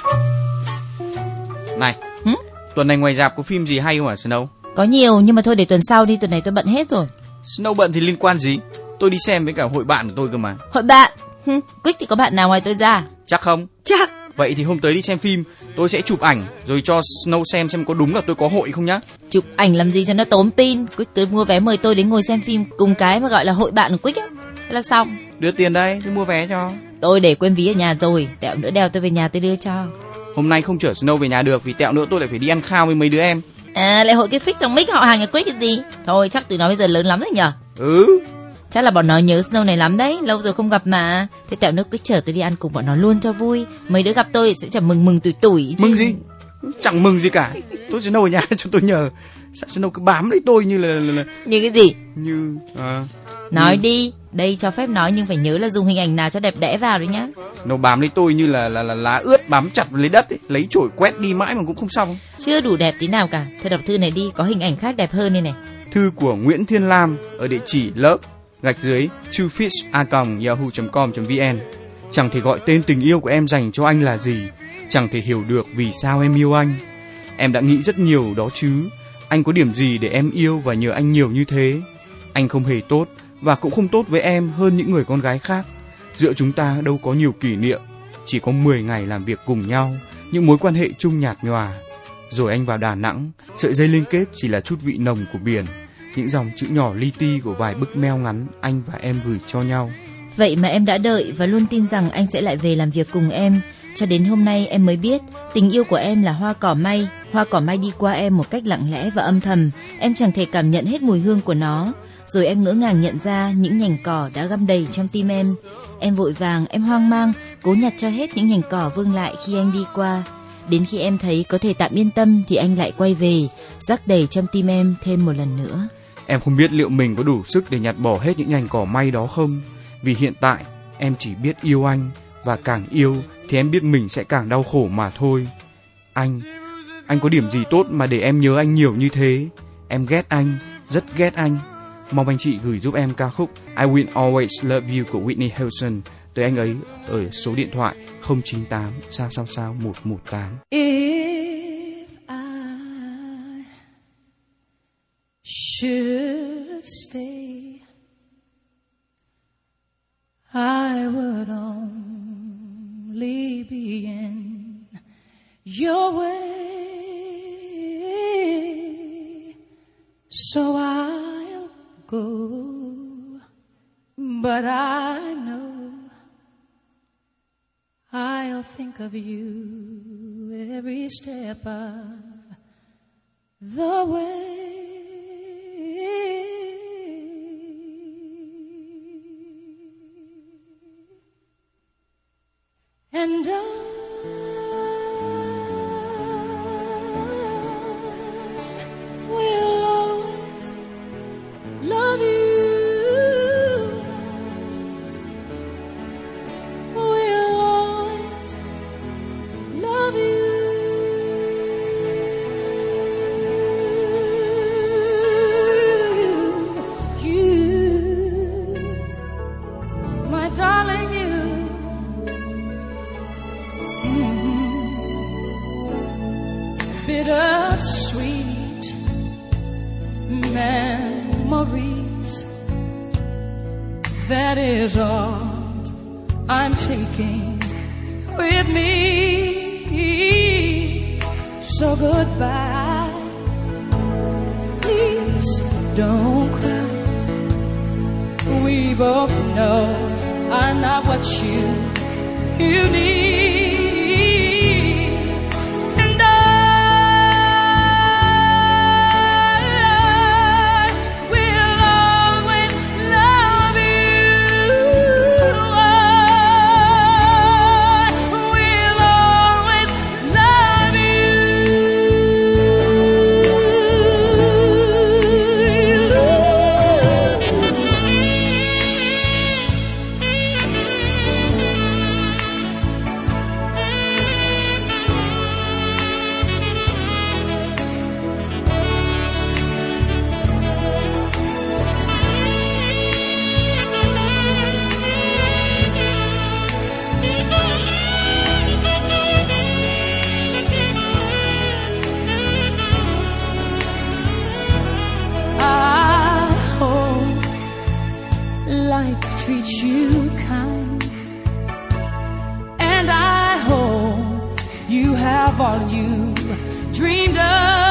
Này, tuần này ngoài rạp có phim gì hay không hả Snow? Có nhiều nhưng mà thôi để tuần sau đi, tuần này tôi bận hết rồi. Snow bận thì liên quan gì? Tôi đi xem với cả hội bạn của tôi cơ mà. Hội bạn? Quick thì có bạn nào ngoài tôi ra? Chắc không? Chắc. Vậy thì hôm tới đi xem phim, tôi sẽ chụp ảnh rồi cho Snow xem có đúng là tôi có hội không nhá. Chụp ảnh làm gì cho nó tốn pin. Quick cứ mua vé mời tôi đến ngồi xem phim cùng cái mà gọi là hội bạn của Quick á. Thế là xong. Đưa tiền đây, tôi mua vé cho. Tôi để quên ví ở nhà rồi, tẹo nữa đeo tôi về nhà tôi đưa cho. Hôm nay không chở Snow về nhà được vì tẹo nữa tôi lại phải đi ăn khao với mấy đứa em. À, lại hội cái phích thằng Mick họ hàng nhà Quick cái gì? Thôi chắc tụi nó bây giờ lớn lắm rồi nhở? Ừ. Chắc là bọn nó nhớ Snow này lắm đấy, lâu rồi không gặp mà. Thế tẹo nước Quick chở tôi đi ăn cùng bọn nó luôn cho vui. Mấy đứa gặp tôi sẽ chẳng mừng tủi. Mừng gì? Chẳng mừng gì cả. Tôi Snow ở nhà cho tôi nhờ. Sao Snow cứ bám lấy tôi như là... Như cái gì? Như... Nói đi, đây cho phép nói nhưng phải nhớ là dùng hình ảnh nào cho đẹp đẽ vào đấy nhá. Nó bám lấy tôi như là lá ướt bám chặt vào lấy đất ấy, lấy chổi quét đi mãi mà cũng không xong. Chưa đủ đẹp tí nào cả. Thôi đọc thư này đi, có hình ảnh khác đẹp hơn đây này. Thư của Nguyễn Thiên Lam ở địa chỉ love_2fish@yahoo.com.vn. Chẳng thể gọi tên tình yêu của em dành cho anh là gì, chẳng thể hiểu được vì sao em yêu anh. Em đã nghĩ rất nhiều đó chứ. Anh có điểm gì để em yêu và nhớ anh nhiều như thế? Anh không hề tốt và cũng không tốt với em hơn những người con gái khác. Giữa chúng ta đâu có nhiều kỷ niệm, chỉ có 10 ngày làm việc cùng nhau, những mối quan hệ chung nhạt nhòa. Rồi anh vào Đà Nẵng, sợi dây liên kết chỉ là chút vị nồng của biển, những dòng chữ nhỏ li ti của vài bức mail ngắn anh và em gửi cho nhau. Vậy mà em đã đợi và luôn tin rằng anh sẽ lại về làm việc cùng em. Cho đến hôm nay em mới biết tình yêu của em là hoa cỏ may. Hoa cỏ may đi qua em một cách lặng lẽ và âm thầm. Em chẳng thể cảm nhận hết mùi hương của nó. Rồi em ngỡ ngàng nhận ra những nhành cỏ đã găm đầy trong tim em. Em vội vàng, em hoang mang, cố nhặt cho hết những nhành cỏ vương lại khi anh đi qua. Đến khi em thấy có thể tạm yên tâm thì anh lại quay về, rắc đầy trong tim em thêm một lần nữa. Em không biết liệu mình có đủ sức để nhặt bỏ hết những nhành cỏ may đó không. Vì hiện tại em chỉ biết yêu anh, và càng yêu thì em biết mình sẽ càng đau khổ mà thôi. Anh có điểm gì tốt mà để em nhớ anh nhiều như thế? Em ghét anh, rất ghét anh. Mong anh chị gửi giúp em ca khúc I Will Always Love You của Whitney Houston tới anh ấy ở số điện thoại 098 sao 118. If I should stay, I would only be in your way, so I'll go, but I know I'll think of you every step of the way. And I will always love you. Will always love you. You, my darling, you. Bittersweet memories, that is all I'm taking with me. So goodbye, please don't cry. We both know I'm not what you need. of all you dreamed of.